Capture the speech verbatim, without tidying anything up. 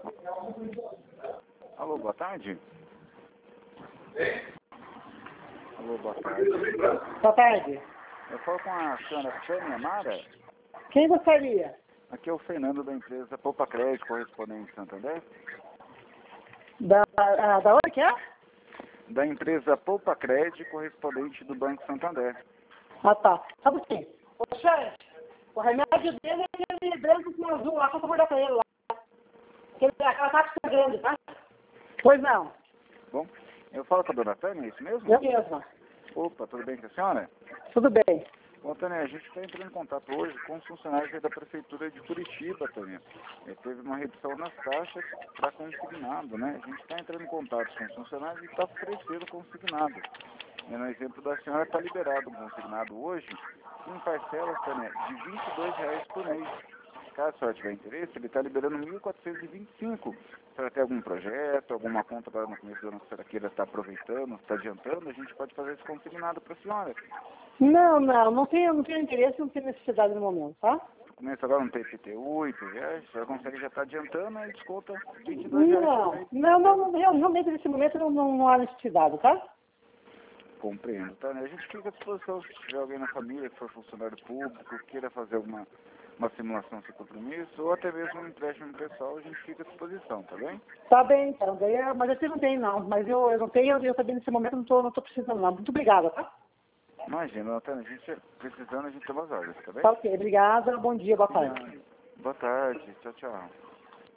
Alô, boa tarde. Alô, boa tarde. Boa tarde. Eu falo com a senhora Tânia Mara. Quem gostaria? Aqui é o Fernando da empresa Poupa Crédito, correspondente Santander. Da, a, da onde que é? Da empresa Poupa Crédito, correspondente do Banco Santander. Ah, tá. Sabe o quê? Ô, gente, o remédio dele é aquele branco com azul lá, só pra guardar pra ele lá. Aquele, aquela cápsula grande, tá? Pois não. Bom, eu falo com a dona Tânia, é isso mesmo? Eu mesma. Opa, tudo bem com a senhora? Tudo bem. Bom, Tânia, a gente está entrando em contato hoje com os funcionários da Prefeitura de Curitiba, Tânia. É, teve uma redução nas taxas para consignado, né? A gente está entrando em contato com os funcionários e está oferecendo consignado. E no exemplo da senhora, está liberado o consignado hoje em parcelas, Tânia, de vinte e dois reais por mês. Caso a senhora tiver interesse, ele está liberando mil quatrocentos e vinte e cinco. Se a senhora tem algum projeto, alguma conta agora no começo do ano que a senhora queira estar aproveitando, está adiantando, a gente pode fazer esse consignado para a senhora. Não, não, não tenho, não tenho interesse, não tenho necessidade no momento, tá? Começa agora no T P T U, I P V A, a senhora consegue já estar adiantando e desconta vinte e dois reais por Não, mês. não, não, não, realmente nesse momento não, não, não há necessidade, tá? Compreendo, tá? A gente fica à disposição se tiver alguém na família que for funcionário público, queira fazer alguma uma simulação sem compromisso, ou até mesmo um empréstimo pessoal, a gente fica à disposição, tá bem? Tá bem, então, daí, é- mas eu não tenho não, mas eu, eu não tenho, eu também nesse momento não tô, não tô precisando não. Muito obrigada, tá? Imagina, Natana, a gente precisando, a gente toma as ordens, tá bem? Tá ok, obrigada, bom dia, boa tarde. Boa tarde, tchau, tchau.